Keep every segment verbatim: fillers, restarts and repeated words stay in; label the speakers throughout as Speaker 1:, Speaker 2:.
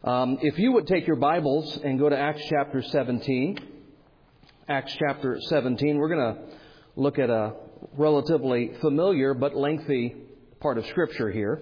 Speaker 1: Um, if you would take your Bibles and go to Acts chapter seventeen. Acts chapter seventeen, we're going to look at a relatively familiar but lengthy part of Scripture here.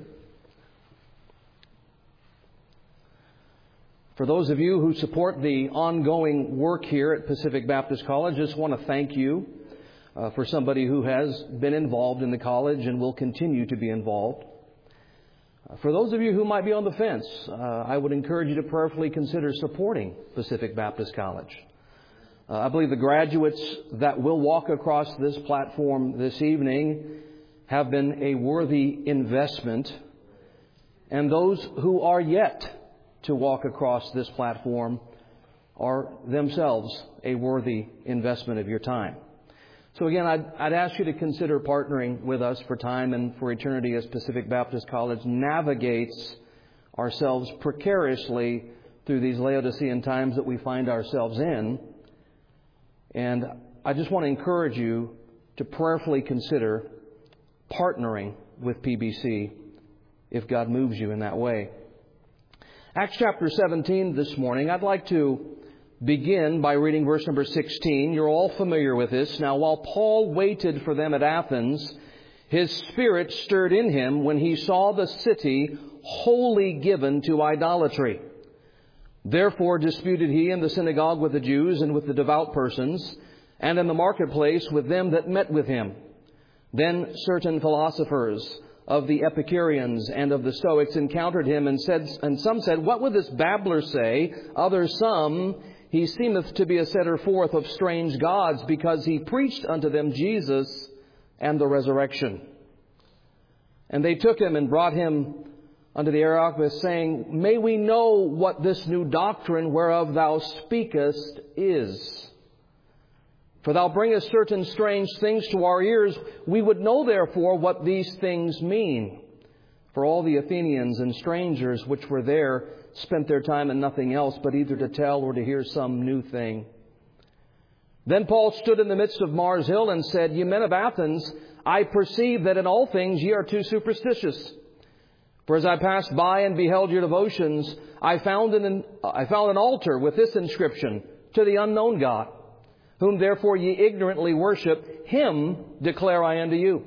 Speaker 1: For those of you who support the ongoing work here at Pacific Baptist College, I just want to thank you uh, for somebody who has been involved in the college and will continue to be involved. Uh, for those of you who might be on the fence, uh, I would encourage you to prayerfully consider supporting Pacific Baptist College. Uh, I believe the graduates that will walk across this platform this evening have been a worthy investment, and those who are yet to walk across this platform are themselves a worthy investment of your time. So again, I'd, I'd ask you to consider partnering with us for time and for eternity as Pacific Baptist College navigates ourselves precariously through these Laodicean times that we find ourselves in. And I just want to encourage you to prayerfully consider partnering with P B C if God moves you in that way. Acts chapter seventeen this morning, I'd like to begin by reading verse number sixteen. You're all familiar with this. Now, while Paul waited for them at Athens, his spirit stirred in him when he saw the city wholly given to idolatry. Therefore disputed he in the synagogue with the Jews and with the devout persons, and in the marketplace with them that met with him. Then certain philosophers of the Epicureans and of the Stoics encountered him, and said, and some said, "What would this babbler say?" Others, "Some, he seemeth to be a setter forth of strange gods, because he preached unto them Jesus and the resurrection." And they took him and brought him unto the Areopagus, saying, "May we know what this new doctrine whereof thou speakest is? For thou bringest certain strange things to our ears. We would know therefore what these things mean." For all the Athenians and strangers which were there spent their time in nothing else, but either to tell or to hear some new thing. Then Paul stood in the midst of Mars Hill and said, "Ye men of Athens, I perceive that in all things ye are too superstitious. For as I passed by and beheld your devotions, I found an, I found an altar with this inscription, To the unknown God, whom therefore ye ignorantly worship, him declare I unto you.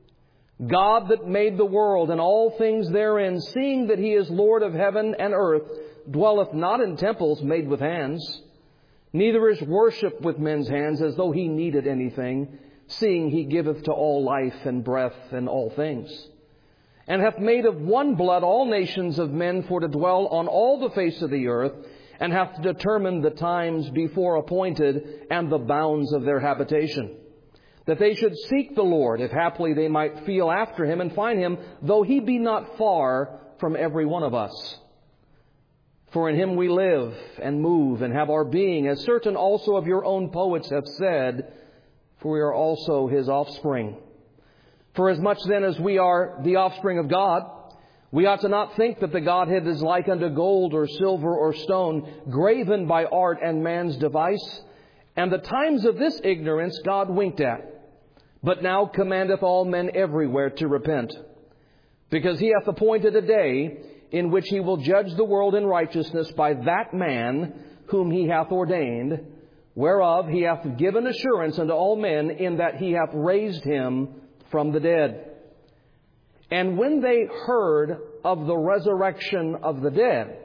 Speaker 1: God that made the world and all things therein, seeing that he is Lord of heaven and earth, dwelleth not in temples made with hands, neither is worship with men's hands as though he needed anything, seeing he giveth to all life and breath and all things. And hath made of one blood all nations of men for to dwell on all the face of the earth, and hath determined the times before appointed and the bounds of their habitation, that they should seek the Lord, if haply they might feel after him and find him, though he be not far from every one of us. For in him we live and move and have our being, as certain also of your own poets have said, for we are also his offspring. For as much then as we are the offspring of God, we ought to not think that the Godhead is like unto gold or silver or stone, graven by art and man's device. And the times of this ignorance God winked at, but now commandeth all men everywhere to repent. Because he hath appointed a day in which he will judge the world in righteousness by that man whom he hath ordained, whereof he hath given assurance unto all men, in that he hath raised him from the dead. And when they heard of the resurrection of the dead,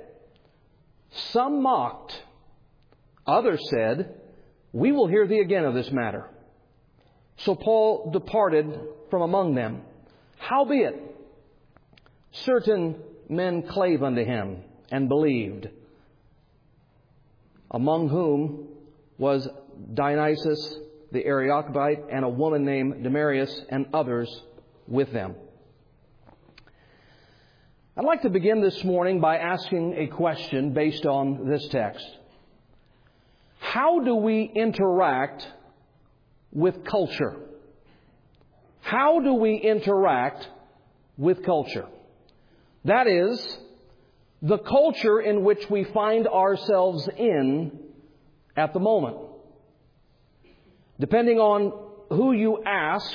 Speaker 1: some mocked. Others said, "We will hear thee again of this matter." So Paul departed from among them. Howbeit, certain men clave unto him and believed, among whom was Dionysius the Areopagite, and a woman named Damaris, and others with them. I'd like to begin this morning by asking a question based on this text. How do we interact with culture? How do we interact with culture? That is, the culture in which we find ourselves in at the moment. Depending on who you ask,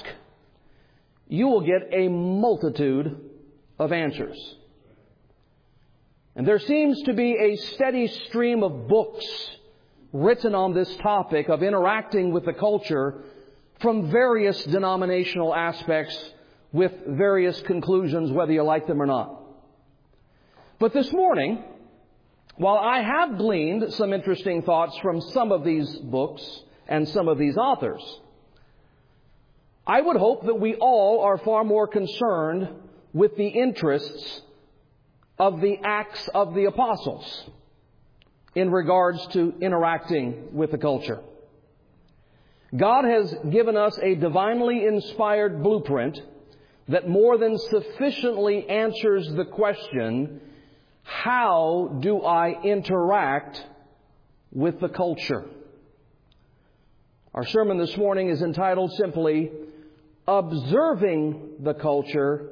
Speaker 1: you will get a multitude of answers. And there seems to be a steady stream of books written on this topic of interacting with the culture from various denominational aspects with various conclusions, whether you like them or not. But this morning, while I have gleaned some interesting thoughts from some of these books and some of these authors, I would hope that we all are far more concerned with the interests of the Acts of the Apostles in regards to interacting with the culture. God has given us a divinely inspired blueprint that more than sufficiently answers the question, how do I interact with the culture? Our sermon this morning is entitled simply, Observing the Culture,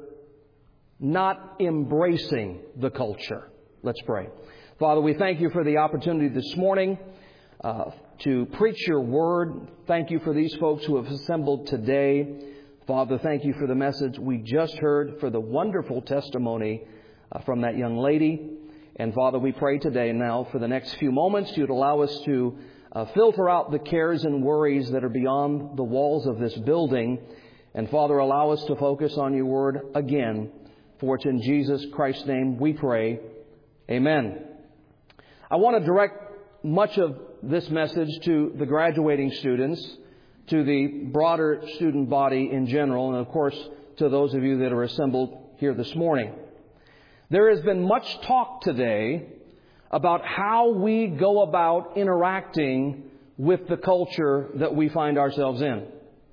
Speaker 1: Not Embracing the Culture. Let's pray. Father, we thank you for the opportunity this morning uh, to preach your word. Thank you for these folks who have assembled today. Father, thank you for the message we just heard, for the wonderful testimony uh, from that young lady. And Father, we pray today now for the next few moments you'd allow us to uh, filter out the cares and worries that are beyond the walls of this building. And Father, allow us to focus on your word again. For it's in Jesus Christ's name we pray. Amen. I want to direct much of this message to the graduating students, to the broader student body in general, and of course to those of you that are assembled here this morning. There has been much talk today about how we go about interacting with the culture that we find ourselves in.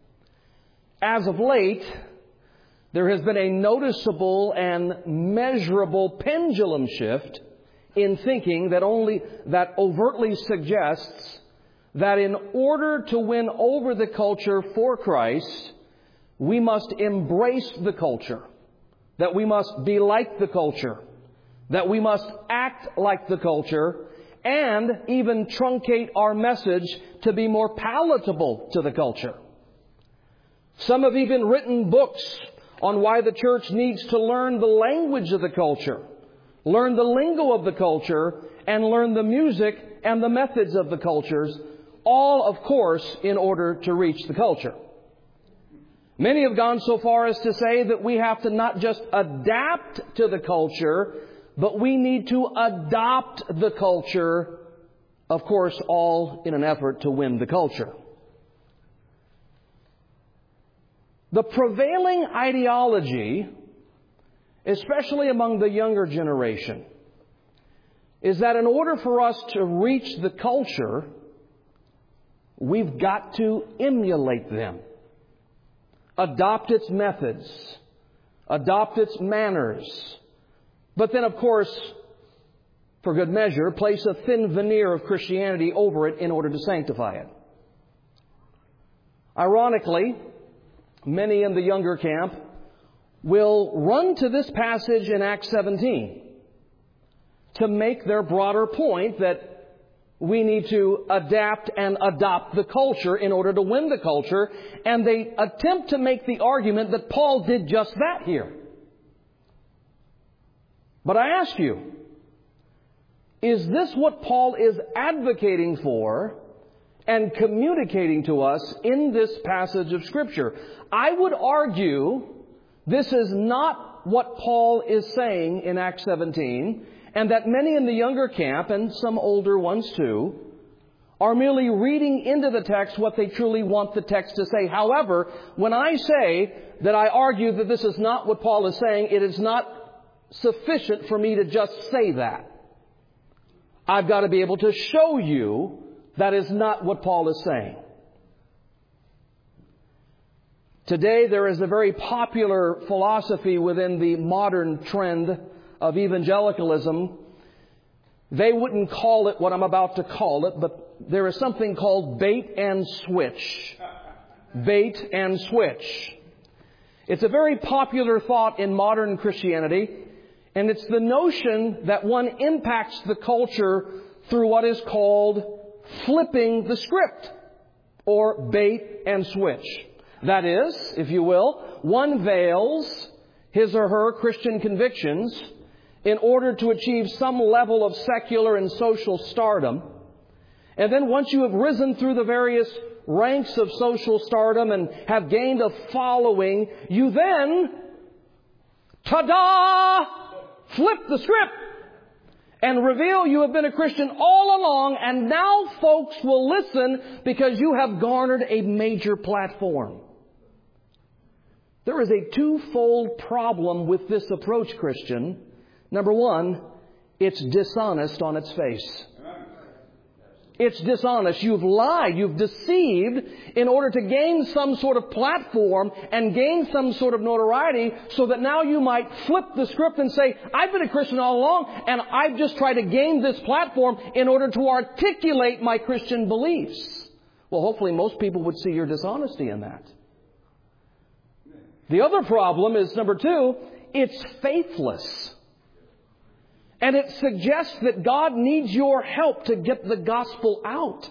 Speaker 1: As of late, there has been a noticeable and measurable pendulum shift in thinking that only that overtly suggests that in order to win over the culture for Christ, we must embrace the culture, that we must be like the culture, that we must act like the culture, and even truncate our message to be more palatable to the culture. Some have even written books on why the church needs to learn the language of the culture, learn the lingo of the culture, and learn the music and the methods of the cultures, all, of course, in order to reach the culture. Many have gone so far as to say that we have to not just adapt to the culture, but we need to adopt the culture, of course, all in an effort to win the culture. The prevailing ideology, especially among the younger generation, is that in order for us to reach the culture, we've got to emulate them, adopt its methods, adopt its manners, but then, of course, for good measure, place a thin veneer of Christianity over it in order to sanctify it. Ironically, many in the younger camp will run to this passage in Acts seventeen to make their broader point that we need to adapt and adopt the culture in order to win the culture. And they attempt to make the argument that Paul did just that here. But I ask you, is this what Paul is advocating for and communicating to us in this passage of Scripture? I would argue this is not what Paul is saying in Acts seventeen, and that many in the younger camp, and some older ones too, are merely reading into the text what they truly want the text to say. However, when I say that I argue that this is not what Paul is saying, it is not sufficient for me to just say that. I've got to be able to show you that is not what Paul is saying. Today there is a very popular philosophy within the modern trend of evangelicalism. They wouldn't call it what I'm about to call it, but there is something called bait and switch. Bait and switch. It's a very popular thought in modern Christianity, and it's the notion that one impacts the culture through what is called flipping the script, or bait and switch. That is, if you will, one veils his or her Christian convictions in order to achieve some level of secular and social stardom. And then once you have risen through the various ranks of social stardom and have gained a following, you then, ta-da, flip the script and reveal you have been a Christian all along, and now folks will listen because you have garnered a major platform. There is a twofold problem with this approach, Christian. Number one, it's dishonest on its face. It's dishonest. You've lied. You've deceived in order to gain some sort of platform and gain some sort of notoriety so that now you might flip the script and say, I've been a Christian all along and I've just tried to gain this platform in order to articulate my Christian beliefs. Well, hopefully most people would see your dishonesty in that. The other problem is, number two, it's faithless. And it suggests that God needs your help to get the gospel out.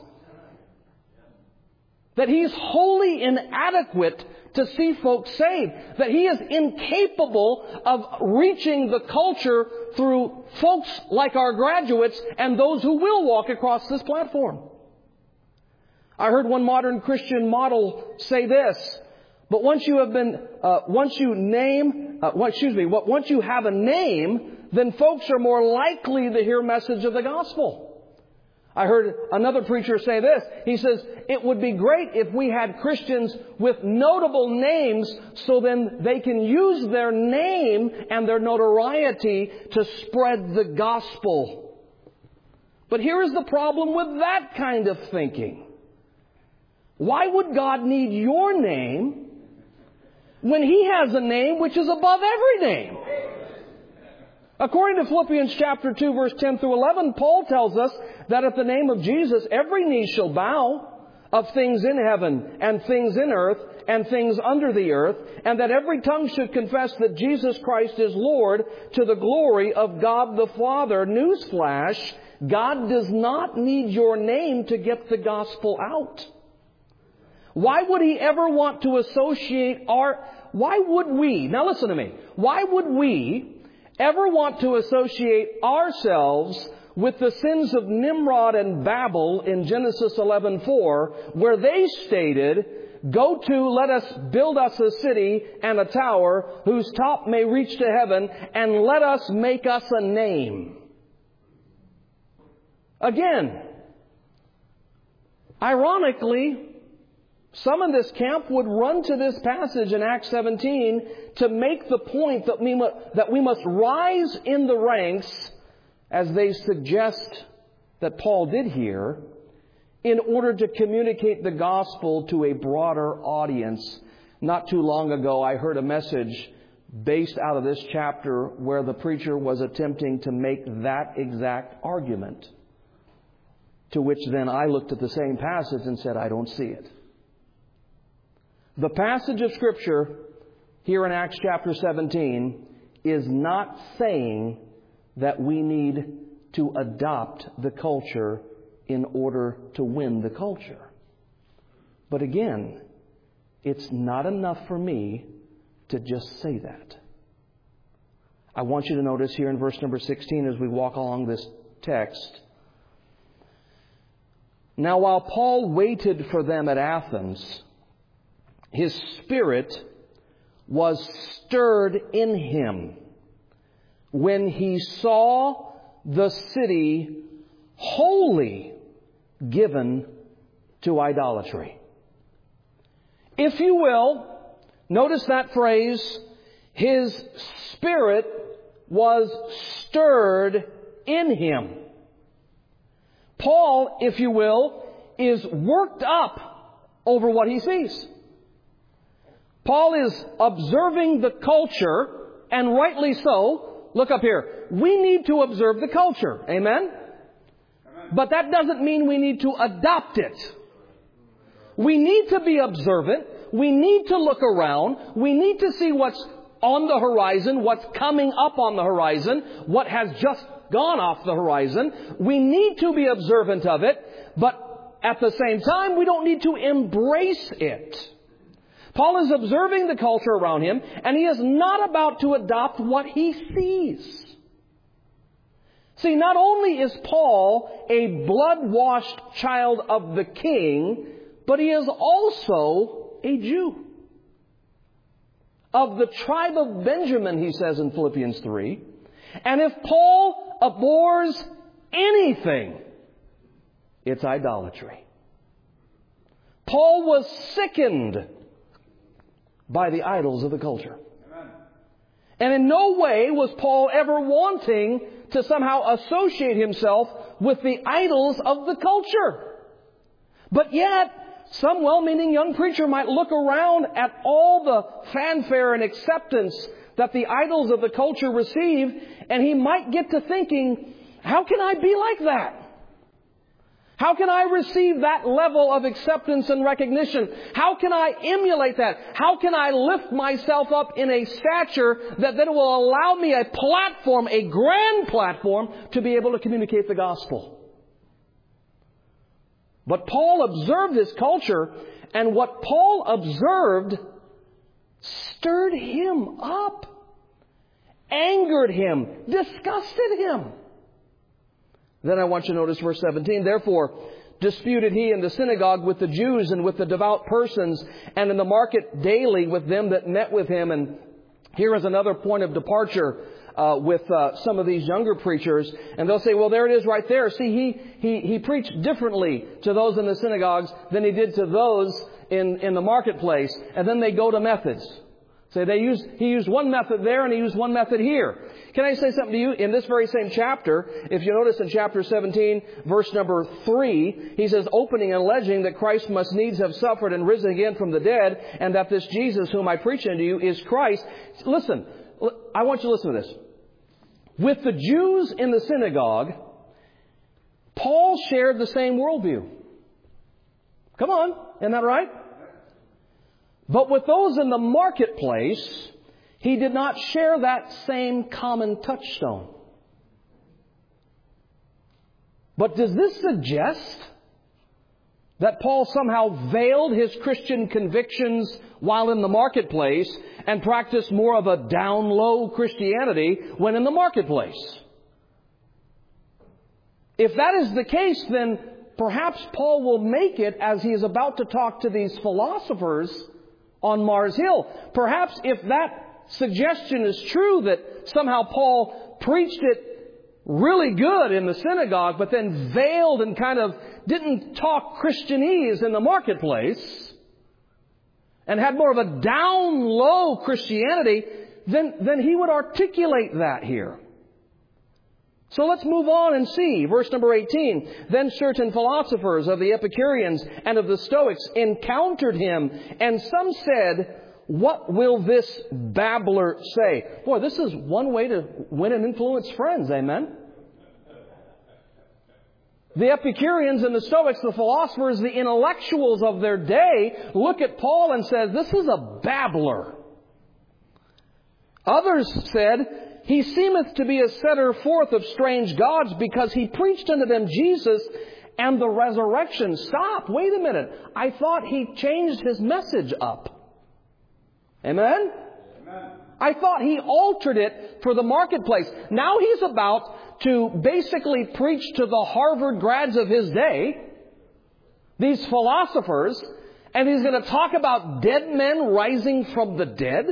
Speaker 1: That He's wholly inadequate to see folks saved. That He is incapable of reaching the culture through folks like our graduates and those who will walk across this platform. I heard one modern Christian model say this. But once you have been, uh, once you name, uh, well, excuse me, once you have a name, then folks are more likely to hear a message of the gospel. I heard another preacher say this. He says, it would be great if we had Christians with notable names so then they can use their name and their notoriety to spread the gospel. But here is the problem with that kind of thinking. Why would God need your name when He has a name which is above every name? According to Philippians chapter two, verse ten through eleven, Paul tells us that at the name of Jesus, every knee shall bow, of things in heaven and things in earth and things under the earth, and that every tongue should confess that Jesus Christ is Lord, to the glory of God the Father. Newsflash, God does not need your name to get the gospel out. Why would He ever want to associate our... Why would we... Now listen to me. Why would we ever want to associate ourselves with the sins of Nimrod and Babel in Genesis eleven four, where they stated, go to, let us build us a city and a tower whose top may reach to heaven, and let us make us a name. Again, ironically, some in this camp would run to this passage in Acts seventeen to make the point that we, mu- that we must rise in the ranks, as they suggest that Paul did here, in order to communicate the gospel to a broader audience. Not too long ago, I heard a message based out of this chapter where the preacher was attempting to make that exact argument. To which then I looked at the same passage and said, I don't see it. The passage of Scripture here in Acts chapter seventeen is not saying that we need to adopt the culture in order to win the culture. But again, it's not enough for me to just say that. I want you to notice here in verse number sixteen as we walk along this text. Now while Paul waited for them at Athens, his spirit was stirred in him when he saw the city wholly given to idolatry. If you will, notice that phrase, his spirit was stirred in him. Paul, if you will, is worked up over what he sees. Paul is observing the culture, and rightly so. Look up here. We need to observe the culture. Amen? Amen? But that doesn't mean we need to adopt it. We need to be observant. We need to look around. We need to see what's on the horizon, what's coming up on the horizon, what has just gone off the horizon. We need to be observant of it, but at the same time, we don't need to embrace it. Paul is observing the culture around him, and he is not about to adopt what he sees. See, not only is Paul a blood-washed child of the King, but he is also a Jew. Of the tribe of Benjamin, he says in Philippians three. And if Paul abhors anything, it's idolatry. Paul was sickened by the idols of the culture. Amen. And in no way was Paul ever wanting to somehow associate himself with the idols of the culture. But yet, some well-meaning young preacher might look around at all the fanfare and acceptance that the idols of the culture receive, and he might get to thinking, how can I be like that? How can I receive that level of acceptance and recognition? How can I emulate that? How can I lift myself up in a stature that then will allow me a platform, a grand platform, to be able to communicate the gospel? But Paul observed this culture, and what Paul observed stirred him up, angered him, disgusted him. Then I want you to notice verse seventeen. Therefore, disputed he in the synagogue with the Jews and with the devout persons, and in the market daily with them that met with him. And here is another point of departure uh, with uh, some of these younger preachers. And they'll say, well, there it is right there. See, he, he, he preached differently to those in the synagogues than he did to those in, in the marketplace. And then they go to methods. So they used, he used one method there and he used one method here. Can I say something to you? In this very same chapter, if you notice in chapter seventeen, verse number three, he says, opening and alleging that Christ must needs have suffered and risen again from the dead, and that this Jesus whom I preach unto you is Christ. Listen, I want you to listen to this. With the Jews in the synagogue, Paul shared the same worldview. Come on, isn't that right? But with those in the marketplace, he did not share that same common touchstone. But does this suggest that Paul somehow veiled his Christian convictions while in the marketplace and practiced more of a down-low Christianity when in the marketplace? If that is the case, then perhaps Paul will make it as he is about to talk to these philosophers on Mars Hill. Perhaps if that suggestion is true, that somehow Paul preached it really good in the synagogue, but then veiled and kind of didn't talk Christianese in the marketplace, and had more of a down-low Christianity, then, then he would articulate that here. So let's move on and see. Verse number eighteen. Then certain philosophers of the Epicureans and of the Stoics encountered him, and some said, what will this babbler say? Boy, this is one way to win and influence friends, amen? The Epicureans and the Stoics, the philosophers, the intellectuals of their day, look at Paul and says, this is a babbler. Others said, he seemeth to be a setter forth of strange gods, because he preached unto them Jesus and the resurrection. Stop, wait a minute. I thought he changed his message up. Amen? Amen. I thought he altered it for the marketplace. Now he's about to basically preach to the Harvard grads of his day, these philosophers, and he's going to talk about dead men rising from the dead.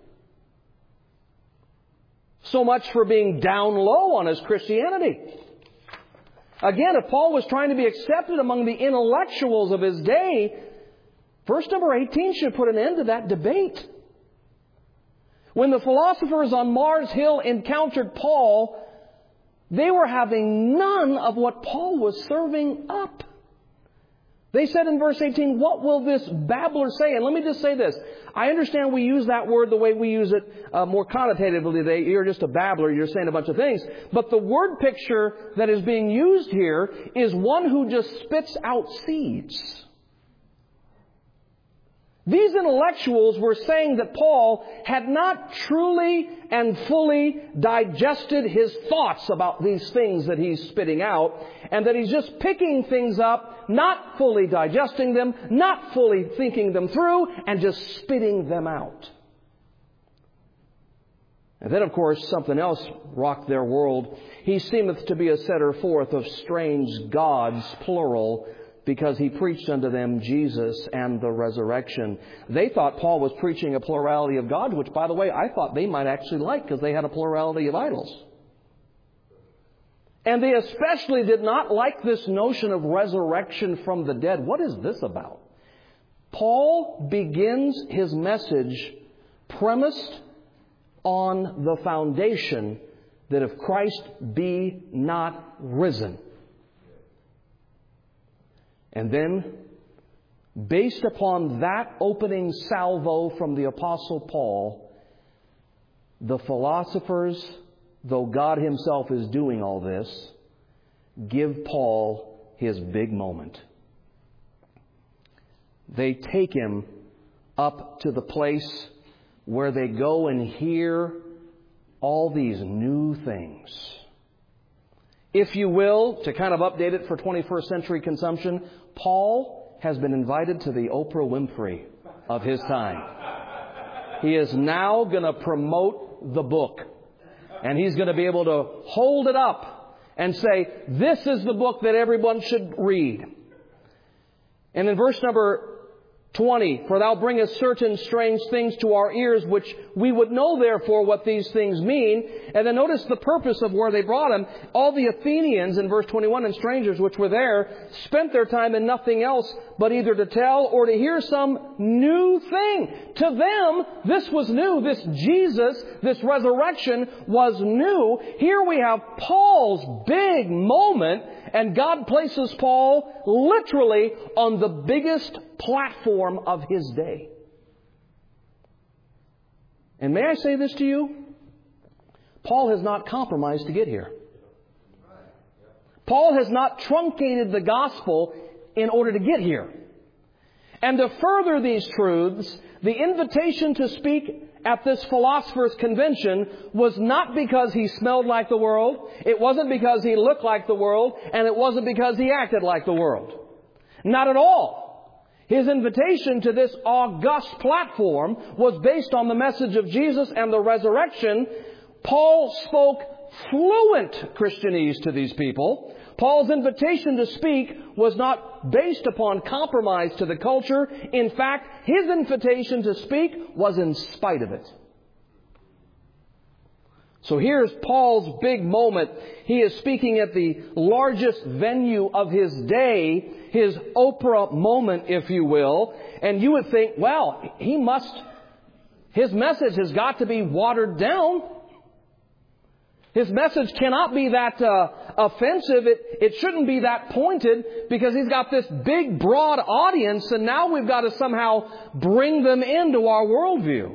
Speaker 1: So much for being down low on his Christianity. Again, if Paul was trying to be accepted among the intellectuals of his day, verse number eighteen should put an end to that debate. When the philosophers on Mars Hill encountered Paul, they were having none of what Paul was serving up. They said in verse eighteen, what will this babbler say? And let me just say this. I understand we use that word the way we use it uh, more connotatively today. You're just a babbler. You're saying a bunch of things. But the word picture that is being used here is one who just spits out seeds. These intellectuals were saying that Paul had not truly and fully digested his thoughts about these things that he's spitting out, and that he's just picking things up, not fully digesting them, not fully thinking them through, and just spitting them out. And then, of course, something else rocked their world. He seemeth to be a setter forth of strange gods, plural, because he preached unto them Jesus and the resurrection. They thought Paul was preaching a plurality of gods, which, by the way, I thought they might actually like because they had a plurality of idols. And they especially did not like this notion of resurrection from the dead. What is this about? Paul begins his message premised on the foundation that if Christ be not risen. And then, based upon that opening salvo from the Apostle Paul, the philosophers, though God Himself is doing all this, give Paul his big moment. They take him up to the place where they go and hear all these new things. If you will, to kind of update it for twenty-first century consumption, Paul has been invited to the Oprah Winfrey of his time. He is now going to promote the book. And he's going to be able to hold it up and say, this is the book that everyone should read. And in verse number twenty, for thou bringest certain strange things to our ears, which we would know therefore what these things mean. And then notice the purpose of where they brought him. All the Athenians in verse twenty-one and strangers which were there spent their time in nothing else but either to tell or to hear some new thing. To them, this was new. This Jesus, this resurrection was new. Here we have Paul's big moment, and God places Paul literally on the biggest platform of his day. And may I say this to you? Paul has not compromised to get here. Paul has not truncated the gospel in order to get here. And to further these truths, the invitation to speak at this philosopher's convention was not because he smelled like the world, it wasn't because he looked like the world, and it wasn't because he acted like the world. Not at all. His invitation to this august platform was based on the message of Jesus and the resurrection. Paul spoke fluent Christianese to these people. Paul's invitation to speak was not based upon compromise to the culture. In fact, his invitation to speak was in spite of it. So here's Paul's big moment. He is speaking at the largest venue of his day, his Oprah moment, if you will. And you would think, well, he must, his message has got to be watered down. His message cannot be that uh, offensive. It, it shouldn't be that pointed because he's got this big, broad audience, and now we've got to somehow bring them into our worldview.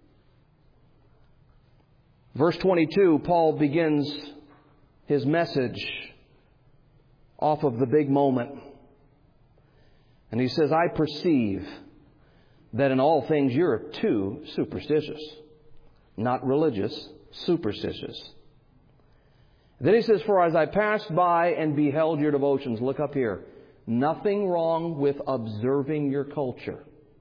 Speaker 1: Verse twenty-two, Paul begins his message off of the big moment. And he says, I perceive that in all things you're too superstitious. Not religious, superstitious. Then he says, for as I passed by and beheld your devotions, look up here, nothing wrong with observing your culture.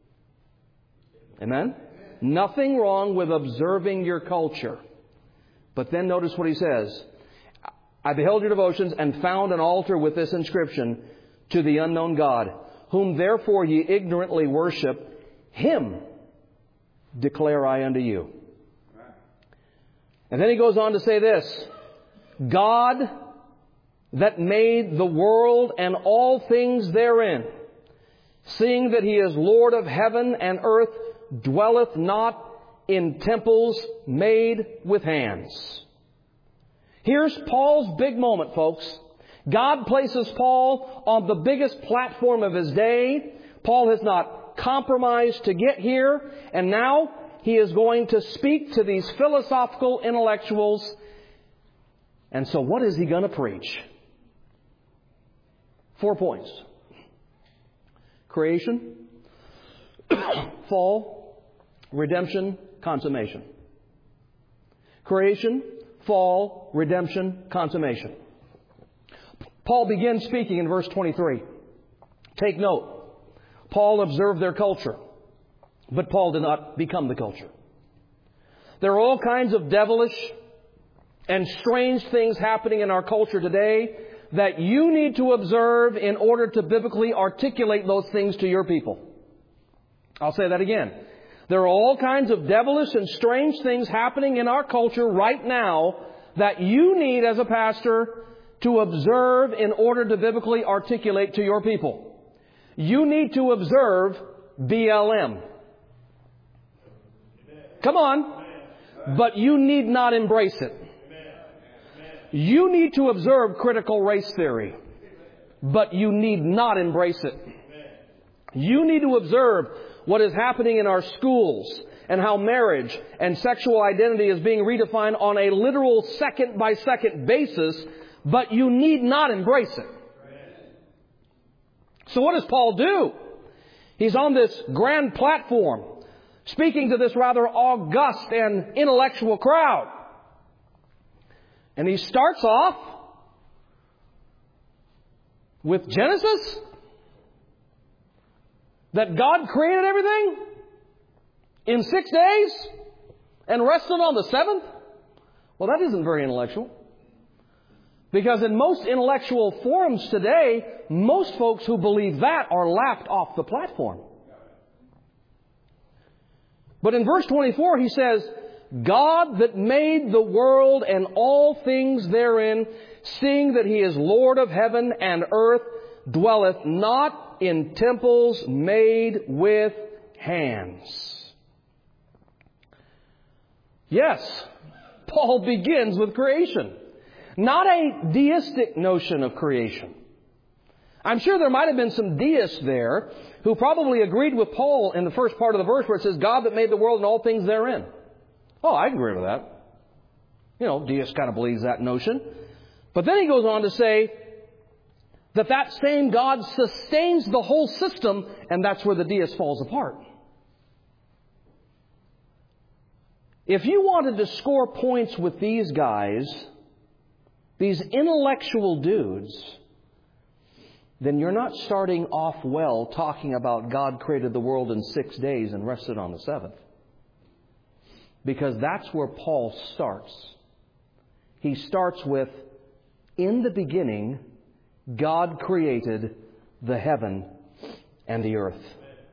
Speaker 1: Amen? Nothing wrong with observing your culture. But then notice what he says. I beheld your devotions and found an altar with this inscription, to the unknown God, whom therefore ye ignorantly worship, him declare I unto you. And then he goes on to say this, God that made the world and all things therein, seeing that He is Lord of heaven and earth, dwelleth not in temples made with hands. Here's Paul's big moment, folks. God places Paul on the biggest platform of his day. Paul has not compromised to get here, and now he is going to speak to these philosophical intellectuals. And so what is he going to preach? Four points. Creation, fall, redemption, consummation. Creation, fall, redemption, consummation. Paul begins speaking in verse twenty-three. Take note. Paul observed their culture, but Paul did not become the culture. There are all kinds of devilish and strange things happening in our culture today that you need to observe in order to biblically articulate those things to your people. I'll say that again. There are all kinds of devilish and strange things happening in our culture right now that you need as a pastor to observe in order to biblically articulate to your people. You need to observe B L M. Come on. But you need not embrace it. You need to observe critical race theory. But you need not embrace it. You need to observe what is happening in our schools and how marriage and sexual identity is being redefined on a literal second-by-second basis, but you need not embrace it. So what does Paul do? He's on this grand platform, speaking to this rather august and intellectual crowd. And he starts off with Genesis, that God created everything in six days and rested on the seventh. Well, that isn't very intellectual. Because in most intellectual forums today, most folks who believe that are laughed off the platform. But in verse twenty-four, he says, God that made the world and all things therein, seeing that He is Lord of heaven and earth, dwelleth not in temples made with hands. Yes, Paul begins with creation. Not a deistic notion of creation. I'm sure there might have been some deists there who probably agreed with Paul in the first part of the verse where it says, God that made the world and all things therein. Oh, I agree with that. You know, deist kind of believes that notion. But then he goes on to say that that same God sustains the whole system, and that's where the deist falls apart. If you wanted to score points with these guys, these intellectual dudes, then you're not starting off well talking about God created the world in six days and rested on the seventh. Because that's where Paul starts. He starts with, in the beginning, God created the heaven and the earth.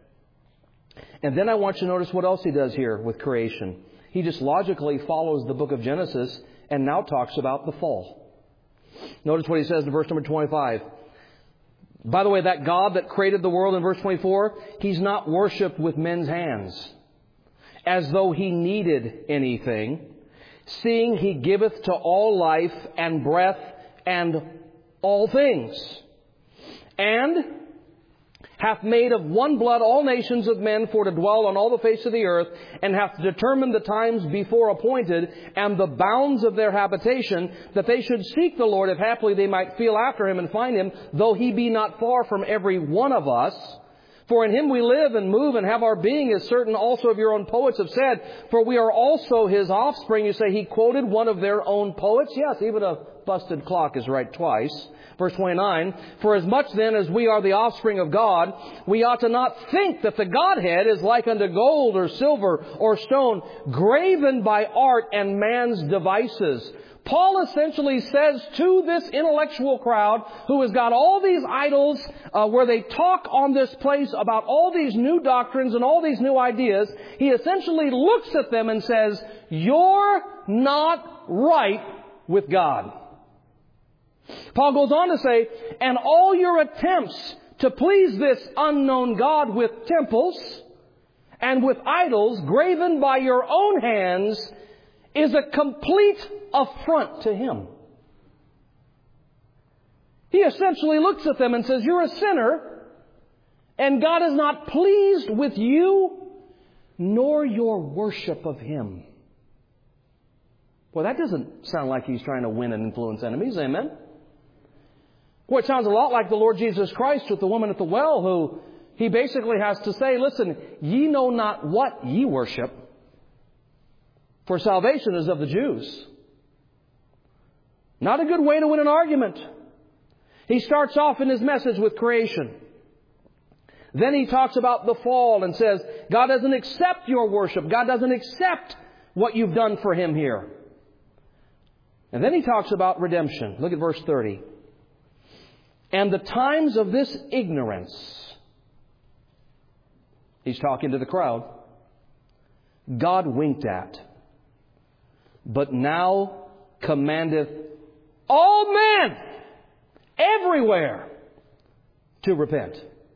Speaker 1: And then I want you to notice what else he does here with creation. He just logically follows the book of Genesis and now talks about the fall. Notice what he says in verse number twenty-five. By the way, that God that created the world in verse twenty-four, He's not worshipped with men's hands, as though He needed anything, seeing He giveth to all life and breath and all things, and hath made of one blood all nations of men for to dwell on all the face of the earth, and hath determined the times before appointed, and the bounds of their habitation, that they should seek the Lord, if haply they might feel after Him and find Him, though He be not far from every one of us. For in Him we live and move and have our being, as certain also of your own poets have said, for we are also His offspring. You say he quoted one of their own poets? Yes, even a busted clock is right twice. Verse twenty-nine, for as much then as we are the offspring of God, we ought to not think that the Godhead is like unto gold or silver or stone, graven by art and man's devices. Paul essentially says to this intellectual crowd who has got all these idols uh, where they talk on this place about all these new doctrines and all these new ideas, he essentially looks at them and says, you're not right with God. Paul goes on to say, and all your attempts to please this unknown God with temples and with idols graven by your own hands is a complete affront to Him. He essentially looks at them and says, you're a sinner, and God is not pleased with you, nor your worship of Him. Well, that doesn't sound like He's trying to win and influence enemies, amen? Well, it sounds a lot like the Lord Jesus Christ with the woman at the well, who He basically has to say, listen, ye know not what ye worship, for salvation is of the Jews. Not a good way to win an argument. He starts off in his message with creation. Then he talks about the fall and says, God doesn't accept your worship. God doesn't accept what you've done for Him here. And then he talks about redemption. Look at verse thirty. And the times of this ignorance, he's talking to the crowd, God winked at, but now commandeth all men everywhere to repent.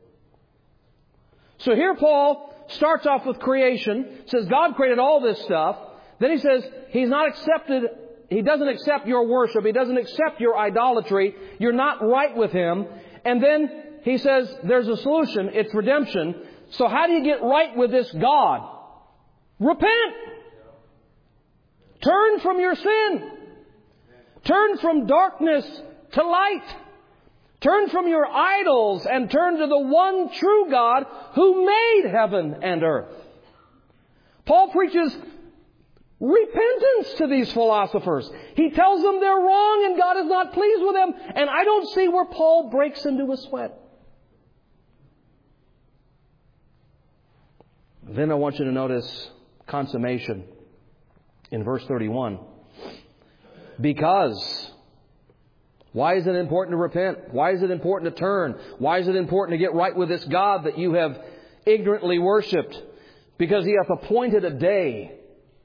Speaker 1: So here Paul starts off with creation, says God created all this stuff. Then he says He's not accepted, He doesn't accept your worship, He doesn't accept your idolatry, you're not right with Him. And then he says there's a solution, it's redemption. So how do you get right with this God? Repent! Turn from your sin. Turn from darkness to light. Turn from your idols and turn to the one true God who made heaven and earth. Paul preaches repentance to these philosophers. He tells them they're wrong and God is not pleased with them. And I don't see where Paul breaks into a sweat. Then I want you to notice consummation in verse thirty-one. Because, why is it important to repent? Why is it important to turn? Why is it important to get right with this God that you have ignorantly worshipped? Because He hath appointed a day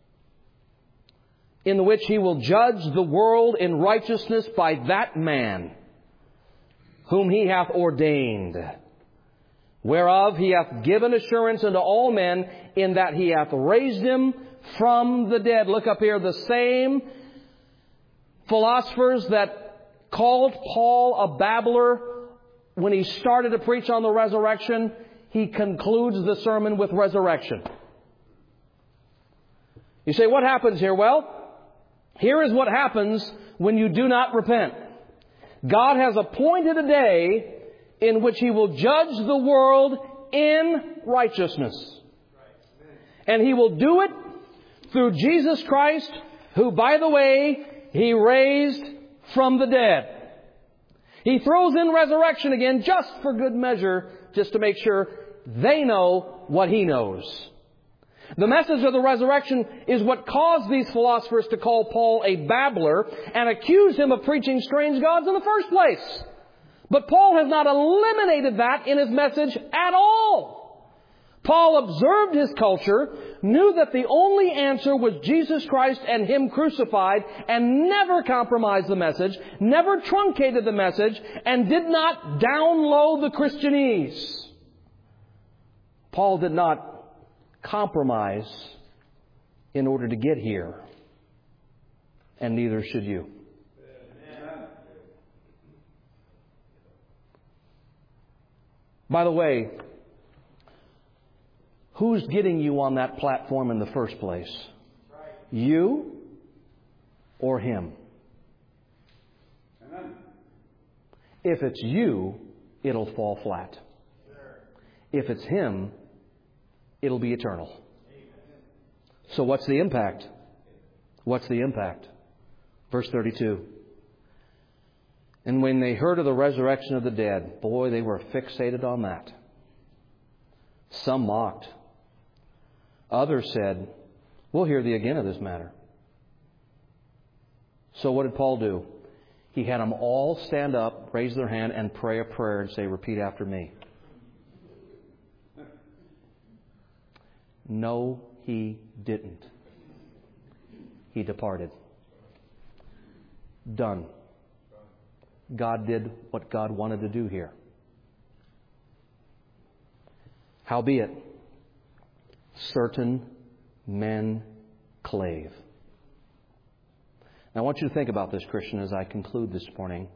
Speaker 1: in which He will judge the world in righteousness by that man whom He hath ordained, whereof He hath given assurance unto all men, in that He hath raised Him from the dead. Look up here, the same philosophers that called Paul a babbler when he started to preach on the resurrection, he concludes the sermon with resurrection. You say, what happens here? Well, here is what happens when you do not repent. God has appointed a day in which He will judge the world in righteousness. And He will do it through Jesus Christ, who, by the way, He raised from the dead. He throws in resurrection again just for good measure, just to make sure they know what He knows. The message of the resurrection is what caused these philosophers to call Paul a babbler and accuse him of preaching strange gods in the first place. But Paul has not eliminated that in his message at all. Paul observed his culture, knew that the only answer was Jesus Christ and Him crucified, and never compromised the message, never truncated the message, and did not download the Christianese. Paul did not compromise in order to get here, and neither should you. By the way, who's getting you on that platform in the first place? You or Him? If it's you, it'll fall flat. If it's Him, it'll be eternal. So what's the impact? What's the impact? Verse thirty-two. And when they heard of the resurrection of the dead, boy, they were fixated on that. Some mocked. Others said, we'll hear thee again of this matter. So what did Paul do? He had them all stand up, raise their hand, and pray a prayer and say, repeat after me. No, he didn't. He departed. Done. God did what God wanted to do here. Howbeit, certain men clave. Now, I want you to think about this, Christian, as I conclude this morning.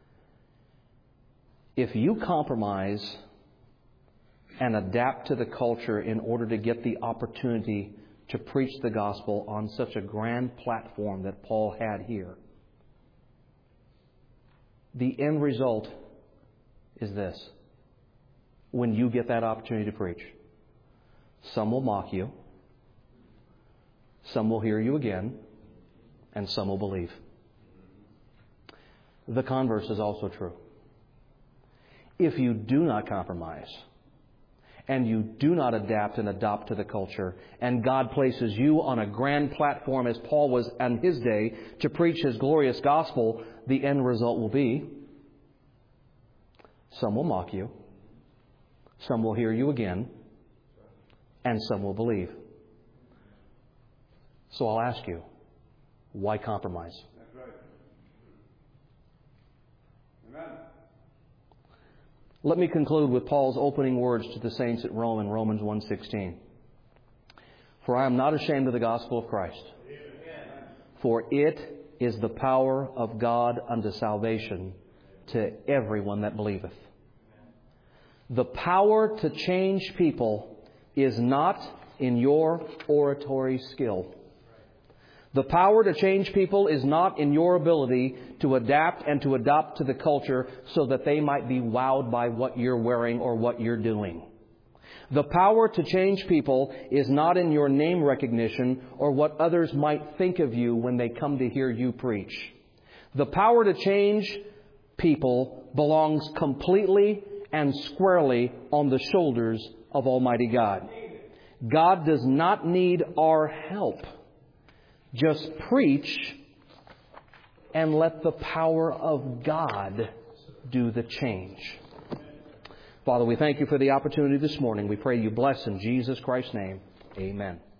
Speaker 1: If you compromise and adapt to the culture in order to get the opportunity to preach the gospel on such a grand platform that Paul had here, the end result is this. When you get that opportunity to preach, some will mock you, some will hear you again, and some will believe. The converse is also true. If you do not compromise and you do not adapt and adopt to the culture, and God places you on a grand platform as Paul was on his day to preach His glorious gospel, the end result will be some will mock you, some will hear you again, and some will believe. So I'll ask you, why compromise?
Speaker 2: That's right. Amen.
Speaker 1: Let me conclude with Paul's opening words to the saints at Rome in Romans one sixteen. For I am not ashamed of the gospel of Christ, for it is the power of God unto salvation to everyone that believeth. The power to change people is not in your oratory skill. The power to change people is not in your ability to adapt and to adopt to the culture so that they might be wowed by what you're wearing or what you're doing. The power to change people is not in your name recognition or what others might think of you when they come to hear you preach. The power to change people belongs completely and squarely on the shoulders of Almighty God. God does not need our help. Just preach and let the power of God do the change. Father, we thank You for the opportunity this morning. We pray You bless in Jesus Christ's name. Amen.